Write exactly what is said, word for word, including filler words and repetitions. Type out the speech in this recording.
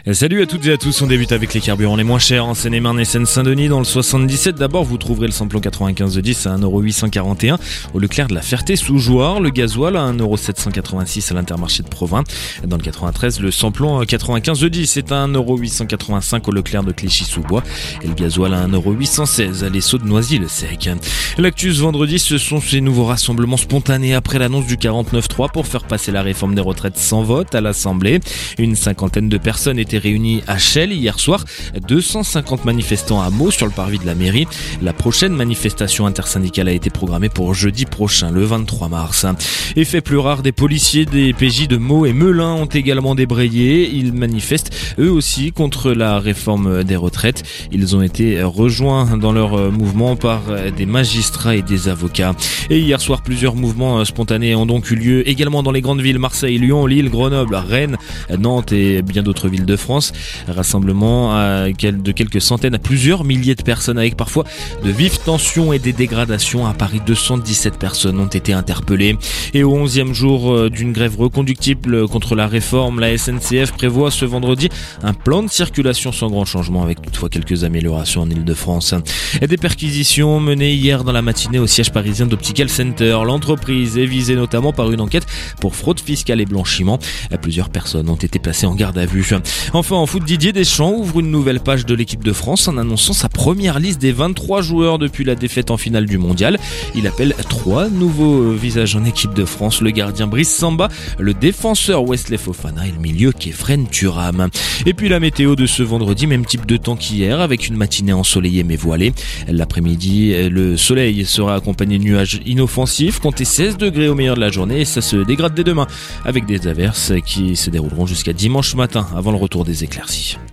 Et salut à toutes et à tous, on débute avec les carburants les moins chers en Seine-et-Marne et Seine-Saint-Denis. Dans le soixante-dix-sept, d'abord vous trouverez le samplon quatre-vingt-quinze de dix à un euro huit cent quarante et un au Leclerc de la Ferté-sous-Jouarre, le gasoil à un euro sept cent quatre-vingt-six à l'Intermarché de Provins. Dans le quatre-vingt-treize, le samplon quatre-vingt-quinze de dix est à un euro huit cent quatre-vingt-cinq au Leclerc de Clichy-sous-Bois et le gasoil à un euro huit cent seize à l'Esso de Noisy-le-Sec. L'actu ce vendredi, ce sont ces nouveaux rassemblements spontanés après l'annonce du quarante-neuf trois pour faire passer la réforme des retraites sans vote à l'Assemblée. Une cinquantaine de personnes étaient réunis à Chelles hier soir, deux cent cinquante manifestants à Meaux sur le parvis de la mairie. La prochaine manifestation intersyndicale a été programmée pour jeudi prochain, le vingt-trois mars. Effet plus rare, des policiers des P J de Meaux et Melun ont également débrayé. Ils manifestent eux aussi contre la réforme des retraites. Ils ont été rejoints dans leur mouvement par des magistrats et des avocats. Et hier soir, plusieurs mouvements spontanés ont donc eu lieu également dans les grandes villes Marseille, Lyon, Lille, Grenoble, Rennes, Nantes et bien d'autres villes de France. Rassemblement de quelques centaines à plusieurs milliers de personnes avec parfois de vives tensions et des dégradations. À Paris, deux cent dix-sept personnes ont été interpellées. Et au onzième jour d'une grève reconductible contre la réforme, la S N C F prévoit ce vendredi un plan de circulation sans grand changement avec toutefois quelques améliorations en Ile-de-France. Et des perquisitions menées hier dans la matinée au siège parisien d'Optical Center. L'entreprise est visée notamment par une enquête pour fraude fiscale et blanchiment. Plusieurs personnes ont été placées en garde à vue. Enfin, en foot, Didier Deschamps ouvre une nouvelle page de l'équipe de France en annonçant sa première liste des vingt-trois joueurs depuis la défaite en finale du mondial. Il appelle trois nouveaux visages en équipe de France, le gardien Brice Samba, le défenseur Wesley Fofana et le milieu Kefren Thuram. Et puis la météo de ce vendredi, même type de temps qu'hier, avec une matinée ensoleillée mais voilée. L'après-midi, le soleil sera accompagné de nuages inoffensifs, comptez seize degrés au meilleur de la journée et ça se dégrade dès demain avec des averses qui se dérouleront jusqu'à dimanche matin avant le retour des éclaircies.